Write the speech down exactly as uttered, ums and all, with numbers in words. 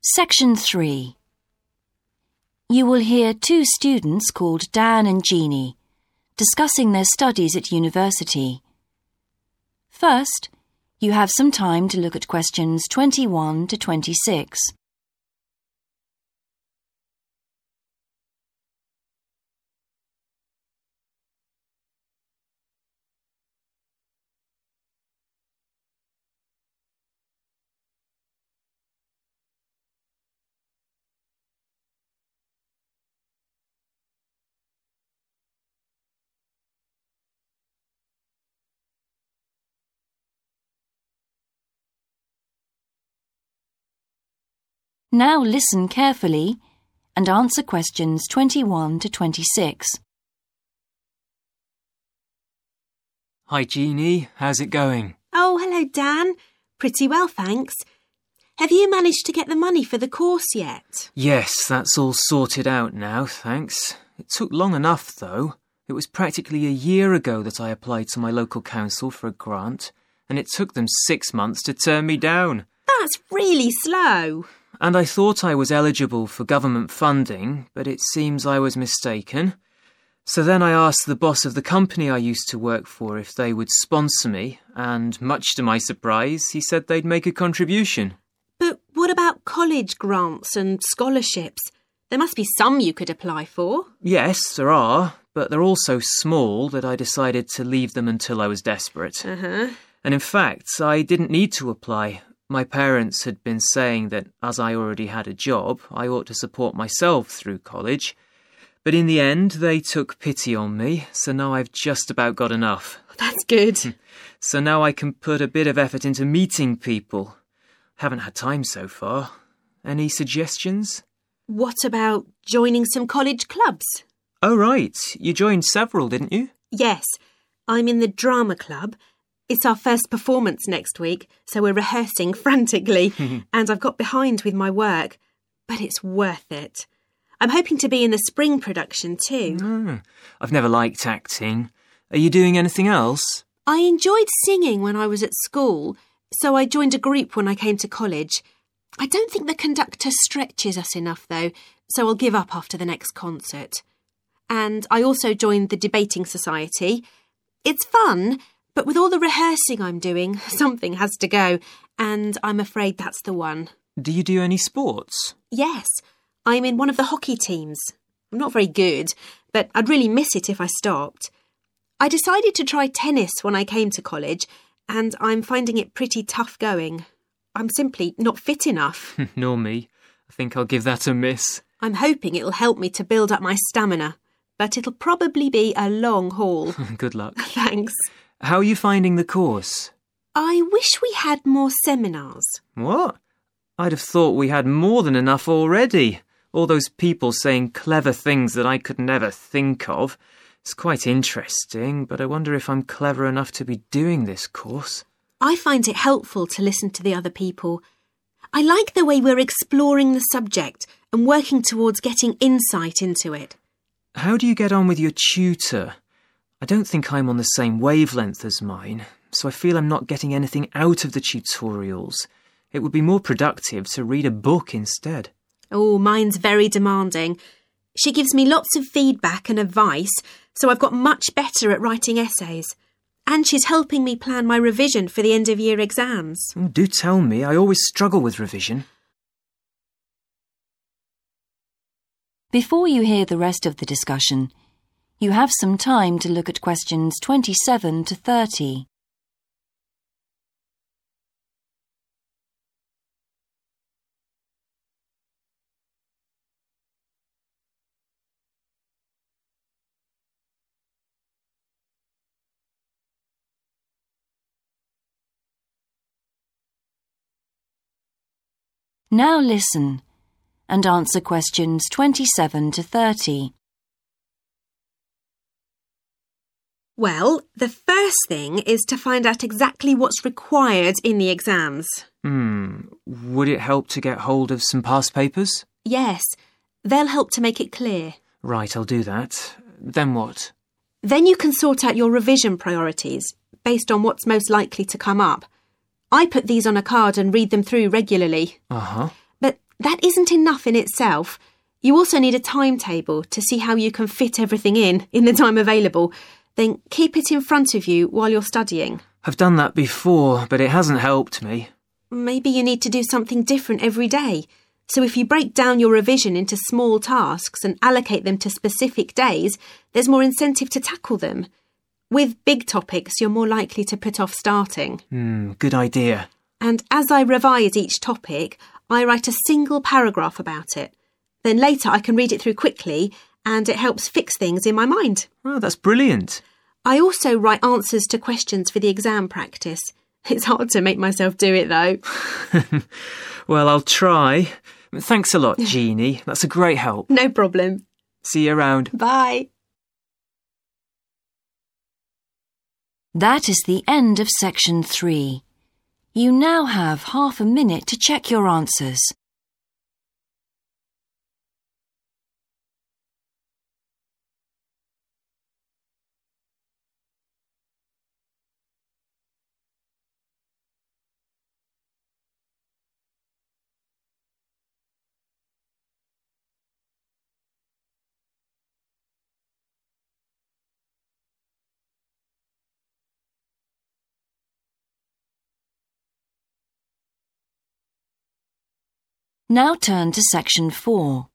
Section three. You will hear two students called Dan and Jeannie discussing their studies at university. First, you have some time to look at questions twenty-one to twenty-six. Now listen carefully and answer questions twenty-one to twenty-six. Hi, Jeannie. How's it going? Oh, hello, Dan. Pretty well, thanks. Have you managed to get the money for the course yet? Yes, that's all sorted out now, thanks. It took long enough, though. It was practically a year ago that I applied to my local council for a grant, and it took them six months to turn me down. That's really slow. And I thought I was eligible for government funding, but it seems I was mistaken. So then I asked the boss of the company I used to work for if they would sponsor me, and much to my surprise, he said they'd make a contribution. But what about college grants and scholarships? There must be some you could apply for. Yes, there are, but they're all so small that I decided to leave them until I was desperate. Uh-huh. And in fact, I didn't need to apply. My parents had been saying that as I already had a job, I ought to support myself through college. But in the end, they took pity on me, so now I've just about got enough. That's good. So now I can put a bit of effort into meeting people. Haven't had time so far. Any suggestions? What about joining some college clubs? Oh, right. You joined several, didn't you? Yes. I'm in the drama club. It's our first performance next week, so we're rehearsing frantically, and I've got behind with my work. But it's worth it. I'm hoping to be in the spring production too. Mm, I've never liked acting. Are you doing anything else? I enjoyed singing when I was at school, so I joined a group when I came to college. I don't think the conductor stretches us enough, though, so I'll give up after the next concert. And I also joined the debating society. It's fun, but with all the rehearsing I'm doing, something has to go, and I'm afraid that's the one. Do you do any sports? Yes, I'm in one of the hockey teams. I'm not very good, but I'd really miss it if I stopped. I decided to try tennis when I came to college, and I'm finding it pretty tough going. I'm simply not fit enough. Nor me. I think I'll give that a miss. I'm hoping it'll help me to build up my stamina, but it'll probably be a long haul. Good luck. Thanks. How are you finding the course? I wish we had more seminars. What? I'd have thought we had more than enough already. All those people saying clever things that I could never think of. It's quite interesting, but I wonder if I'm clever enough to be doing this course. I find it helpful to listen to the other people. I like the way we're exploring the subject and working towards getting insight into it. How do you get on with your tutor? I don't think I'm on the same wavelength as mine, so I feel I'm not getting anything out of the tutorials. It would be more productive to read a book instead. Oh, mine's very demanding. She gives me lots of feedback and advice, so I've got much better at writing essays. And she's helping me plan my revision for the end-of-year exams. Oh, do tell me, I always struggle with revision. Before you hear the rest of the discussion, you have some time to look at questions twenty-seven to thirty. Now listen and answer questions twenty-seven to thirty. Well, the first thing is to find out exactly what's required in the exams. Hmm, would it help to get hold of some past papers? Yes, they'll help to make it clear. Right, I'll do that. Then what? Then you can sort out your revision priorities based on what's most likely to come up. I put these on a card and read them through regularly. Uh-huh. But that isn't enough in itself. You also need a timetable to see how you can fit everything in, in the time available. Then keep it in front of you while you're studying. I've done that before, but it hasn't helped me. Maybe you need to do something different every day. So if you break down your revision into small tasks and allocate them to specific days, there's more incentive to tackle them. With big topics, you're more likely to put off starting. Hmm, good idea. And as I revise each topic, I write a single paragraph about it. Then later I can read it through quickly and it helps fix things in my mind. Oh, that's brilliant. I also write answers to questions for the exam practice. It's hard to make myself do it though. Well, I'll try. Thanks a lot, Jeannie. That's a great help. No problem. See you around. Bye. That is the end of section three. You now have half a minute to check your answers. Now turn to section four.